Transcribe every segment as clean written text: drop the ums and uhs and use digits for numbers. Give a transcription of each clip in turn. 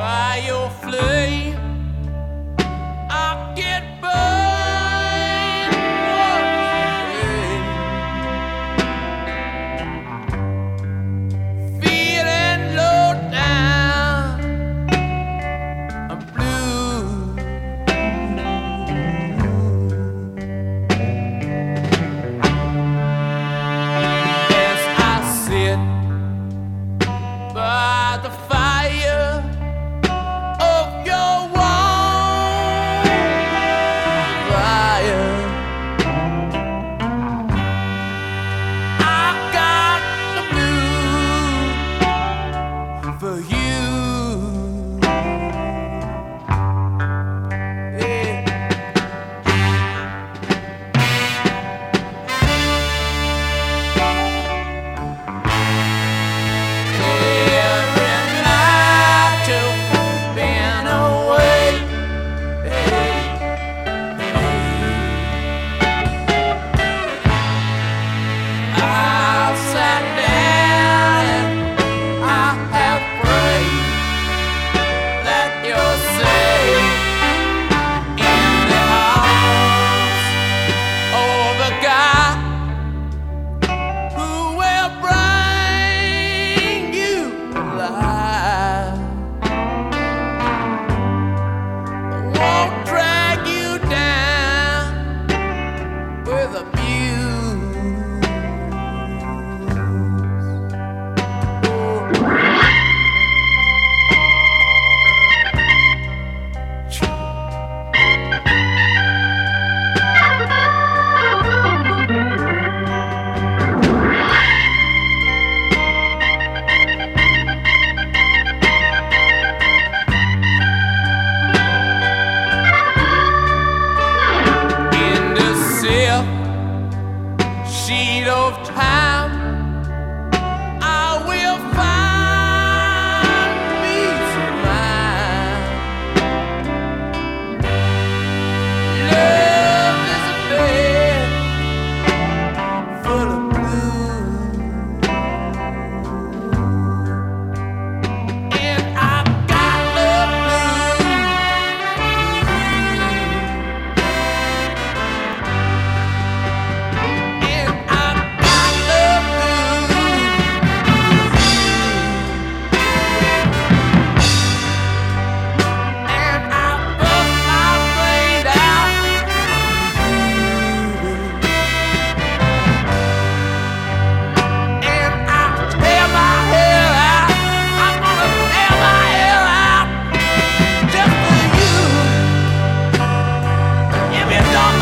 by your flame. I get burned once again. Feeling low down, I'm blue. As I sit by the fire of your warm fire, I got the blues for you. Sheet of time, I will find me some mind. Love is a bed full of blue, and I got the blues.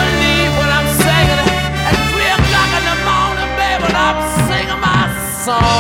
Song.